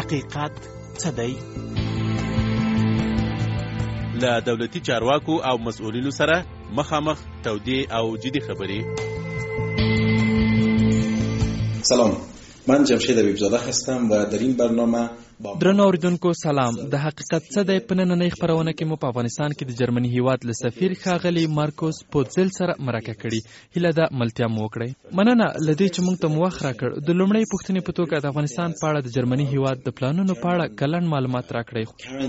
حقیقت څه دی؟ له دولتي چارواکو او مسؤلینو سره مخامخ تودې او جدي خبرې. سلام، من جمشید حبیبزاده هستم و در این برنامه درنو اوریدونکو سلام. د حقیقت څه دی په نننۍ خپرونه کې مو په افغانستان کې د جرمني هیواد له سفیر ښاغلي مارکوس پوتزل سره مرکه کړې. هیله ده ملتیا مو وکړئ. مننه له دې چې موږ ته مو وخت راکړ. د لومړۍ پوښتنې په توګه د افغانستان په اړه د جرمني هیواد د پلانونو په اړه کلن معلومات راکړئ.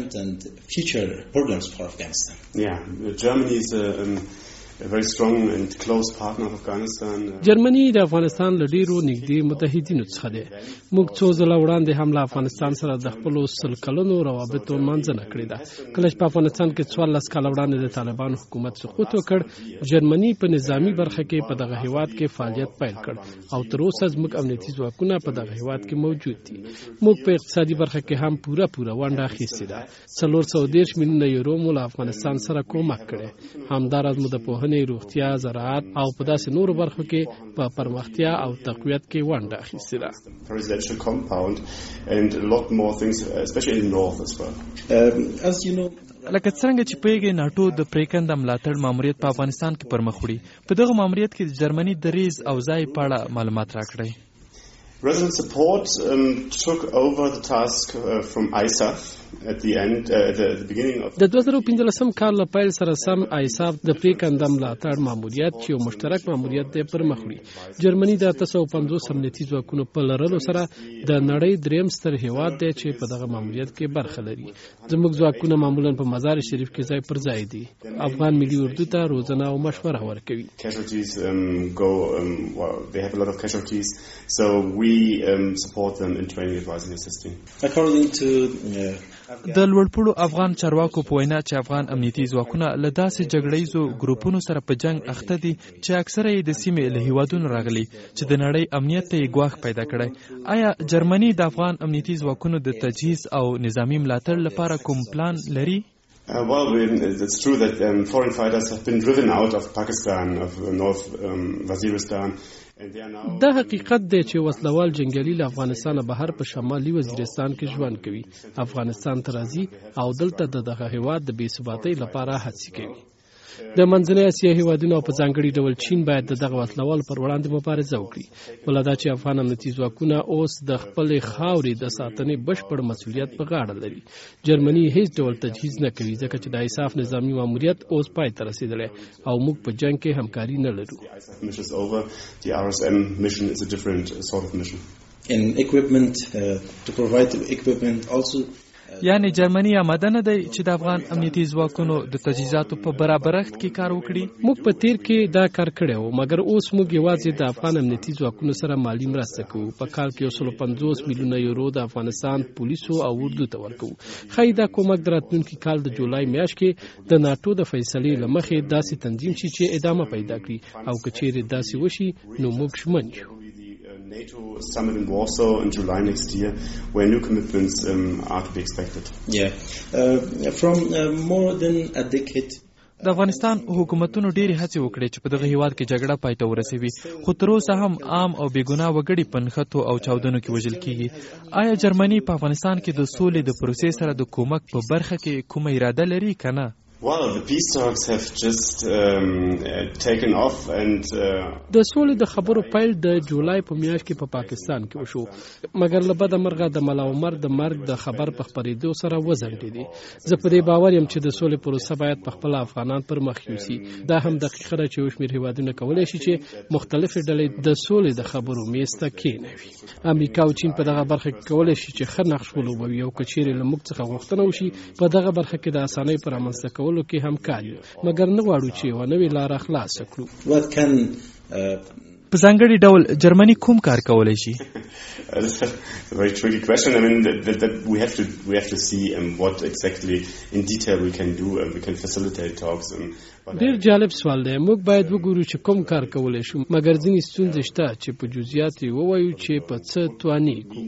جرمني د افغانستان له ډیرو نږدې متحدینو څخه دی. موږ څو ځله وړاندې هم له افغانستان سره د خپلو 100 کلونو روابطو منځنه کړې ده. کله چې په افغانستان کې 14 کاله وړاندې د طالبانو حکومت سقوط وکړ، جرمني په نظامی برخه کې په دغه هیواد کې فعالیت پیل کړ او تر اوسه زموږ امنیتي ځواکونه په دغه هیواد کې موجود دي. موږ په اقتصادي برخه کې هم پوره ونډه اخیستې ده. 430 میلیونه یورو مو له افغانستان سره کومک کړی. همداراز مو د روغتیا، زراعت او په داسې نورو برخو کې په پرمختیا او تقویت کې ونډه اخیستې ده. لکه څنګه چې پوهیږئ، ناټو د پریکنده ملاتړ ماموریت په افغانستان کې پر مخ وړي. په دغه ماموریت کې د جرمني دریځ او ځای په اړه معلومات راکړئ. Resident support took over the task from ISAF at the beginning of د 2015 کال له پیل سره سم ISAF د پریکنده ملاتړ ماموریت چې یو مشترک ماموریت دی پر مخ وړي. جرمني د 350 امنیتي ځواکونو په لرلو سره د نړۍ دریم ستر هیواد دی چې په دغه ماموریت کې برخه لري. زموږ ځواکونه معمولا په مزار شریف کې ځای پر ځای دي. افغان ملي اردو ته روزنه او مشوره ورکوي. They have a lot of casualties, so we support them in training, advising, assisting. According to د لوړپوړو افغان چارواکو په وینا چې افغان امنیتي ځواکونه له داسې جګړهیزو ګروپونو سره په جنگ اخته دي چې اکثره یې د سیمې له هیوادونو راغلي چې د نړۍ امنیت ته یې ګواښ پیدا کړی. آیا جرمني د افغان امنیتي ځواکونو د تجهیز او نظامی ملاتړ لپاره کوم پلان لري؟ Well, it's true that foreign fighters have been driven out of Pakistan, of North Waziristan. دا حقیقت دی چې وسلوال جنگیالي له افغانستانه بهر په شمالي وزیرستان کې ژوند کوي. افغانستان ته راځي او دلته دغه هیواد د بې ثباتۍ لپاره هڅې کوي. د منځنۍ اسیا هیوادونو په ځانګړي ډول چین باید دغه وسلوال پر وړاندې مبارزه وکړي. ولدا چې افغان امنیتي ځواکونه اوس د خپلې خاورې د ساتنې بشپړ مسؤلیت په غاړه لري. جرمني هیڅ ډول تجهیز نه کوي ځکه چې د ISAF نظامی ماموریت اوس پای ته رسیدلی او موږ په جنگ کې همکاري نه لرو. The RSM mission is a different sort of mission. In equipment to provide equipment also. یعنی جرمني آماده نه دی چې د افغان امنیتي ځواکونو د تجهیزاتو په برابرښت کې کار وکړي. موږ په تیر کې دا کار کړی و، مګر اوس موږ یوازې د افغان امنیتي ځواکونو سره مالی مرسته کوو. په کال کې 150 میلیونه یورو د افغانستان پولیسو او اردو ته ورکوو. ښایي دا کومک د راتلونکي کال د جولای میاشت کې د ناټو د فیصلې له مخې داسې تنظیم شي چې ادامه پیدا کړي او که چیرې داسې وشي نو موږ ژمن یو. NATO summit in Warsaw in July next year, where new commitments are to be expected. From more than a decade. د افغانستان حکومتونو ډېرې هڅې وکړې چې په دغه هیواد کې جګړه پای ته ورسوي، خو تر اوسه هم عام او بېګناه وګړي په نښتو او چاودنو کې وژل کېږي. آیا جرمني په افغانستان کې د سولې د پروسې سره د کومک په برخه کې کومه اراده لري که نه؟ Well, the peace talks have just taken off and د سولې د خبرو پیل د جولای په میاشت کې په پاکستان کې وشو، مګر له بده مرغه د ملا عمر د مرګ د خبر په خپرېدو سره وځنډېدې. زه په دې باور یم چې د سولې پروسه باید په خپل افغانان پر مخ یوسي. دا هم دقیقه ده چې یو شمېر هیوادونه کولی شي چې مختلفې ډلې د سولې د خبرو میز ته کېنوي. امریکا او چین په دغه برخه کې کولی شي چې ښه نقش ولوبوي او که چیرې له موږ څخه غوښتنه وشي په دغه برخه کې د اسانۍ پر رامنځته کولو کې همکار یو، مګر نه غواړو چې یوه نوې لاره خلاصه کړو. په ځانګړي ډول جرمني کوم کار کولی شي؟ That's a very tricky question. I mean, that we have to see what exactly in detail we can do, and we can facilitate talks. ډیر جالب سوال دی. موږ باید وګورو چې کوم کار کولی شو، مګر ځینې ستونزې شته چې په جزئیات یې ووایو چې په څه توانېږو.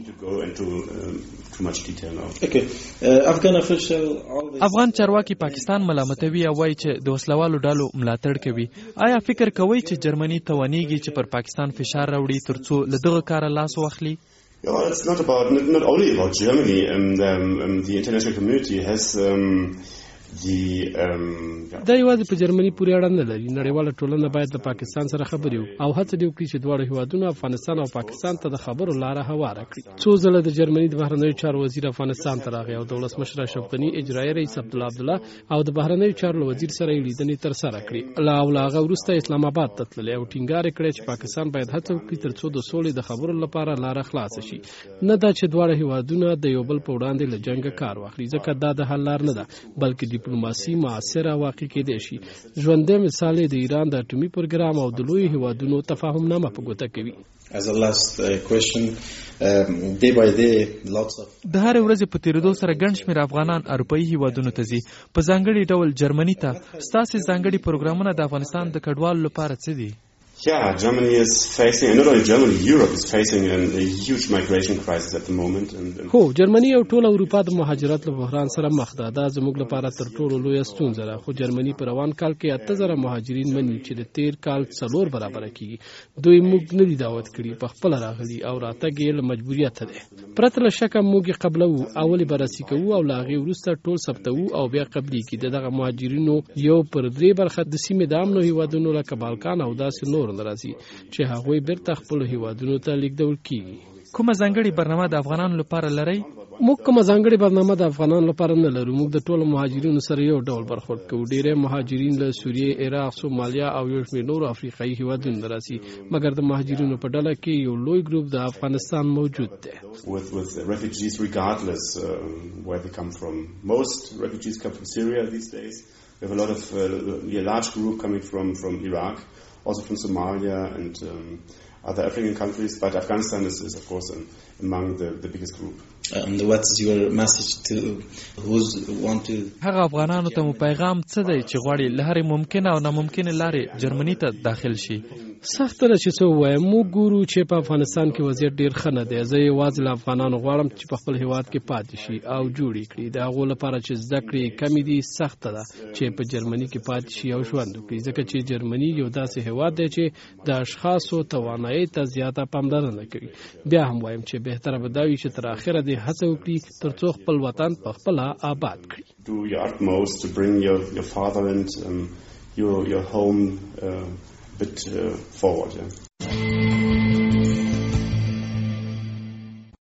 افغان چارواکي پاکستان ملامتوي او وایي چې د وسلوالو ډلو ملاتړ کوي. آیا فکر کوئ چې جرمني توانېږي چې پر پاکستان فشار راوړي ترڅو له دغه کاره لاس واخلي؟ Yeah, it's not only about Germany. The international community has دا یوازې په جرمني پورې اړه نه لري. نړیواله ټولنه باید د پاکستان سره خبرې وکړي او هڅه دې وکړي چې دواړه هیوادونه افغانستان او پاکستان ته د خبرو لاره هواره کړي. څو ځله د جرمني د بهرنیو چارو وزیر افغانستان ته راغی او د ولسمشر اشرف غني اجرایي رئیس عبدالله عبدالله او د بهرنیو چارو وزیر سره یې لیدنې ترسره کړې. له هغه وروسته اسلام آباد ته تللی او ټینګار یې کړی چې پاکستان باید هڅه وکړي ترڅو د سولې د خبرو لپاره لاره خلاصه شي، نه دا چې دواړه هیوادونه د یو بل په وړاندې له جنګه کار واخلي، ځکه دا د حل لار نه ده بلکې ډیپلوماسي معاصره واقع کېدای شي. ژوندی مثال د ایران د اټومي پروګرام او د لوی هیوادونو تفاهمنامه په ګوته کوي. As a last question, day by day lots of د هر ورځې په تیریدو سره ګڼ شمېر افغانان اروپایي هیوادونو ته ځي، په ځانګړي ډول جرمني ته. ستاسې ځانګړي پروګرامونه د افغانستان د کډوالو لپاره څه دي؟ Yeah, Germany is facing, and not only Germany, Europe is facing a huge migration crisis at the moment. هو، جرمني او ټول اروپا د مهاجرت له بحران سره مخ ده. دا زموږ لپاره تر ټولو لویه ستونزه ده. خو جرمني په روان کال کې 8000 مهاجرین مني چې د تیر کال 4 برابر کیږي. دوی موږ نه دي دعوت کړي، په خپل راغلي او راتګ یې له مجبوریت ده. پرته له شکه موږ قبلو اول بررسي کوو او لاغي وروسته ټول ثبتوو او بیا قبلي کی دغه مهاجرینو یو پر 3 برخه د سیمې د امنو هیوادونو لکه بالکان او داسې نور راځي چې هغوی بیرته خپل هیوادونو ته لیږدول کیږي. کومه ځانګړې برنامه د افغانانو لپاره لرئ؟ موږ کومه ځانګړې برنامه د افغانانو لپاره نه لرو. موږ د ټولو مهاجرینو سره یو ډول برخورد کوو. ډېری مهاجرین له سوریې، عراق، سومالیا او یو شمېر نورو افریقایي هیوادونو راځي، مګر د مهاجرینو په ډله کې یو لوی ګروپ د افغانستان موجود دی. With refugees regardless where they come from. Most refugees come from Syria these days. We have a lot of a large group coming from Iraq, also from Somalia and other African countries, but Afghanistan is of course among the biggest group. And what's your message to those who want to هغه افغانانو ته مو پیغام څه دی چې غواړي له هرې ممکنه او ناممکنه لارې جرمني ته داخل شي؟ سخت ده چې څه ووایم. موږ ګورو چې په افغانستان کې وضعیت ډیر ښه نه دی. زه یوازې له افغانانو غواړم چې په خپل هیواد کې پاتې شي او جوړ کړي. د هغو لپاره چې زده کړې کمې دي سخته ده چې په جرمني کې پاتې شي او ژوند وکړي، ځکه چې جرمني یو داسې هیواد دی چې د اشخاصو توانایي ته زیاته پاملرنه کوي. بیا هم وایم چې بهتره به دا وي چې تر اخره دې هڅه وکړي ترڅو خپل وطن په خپل آباد کړي. Do your utmost to bring your fatherland, your home a bit forward. Yeah.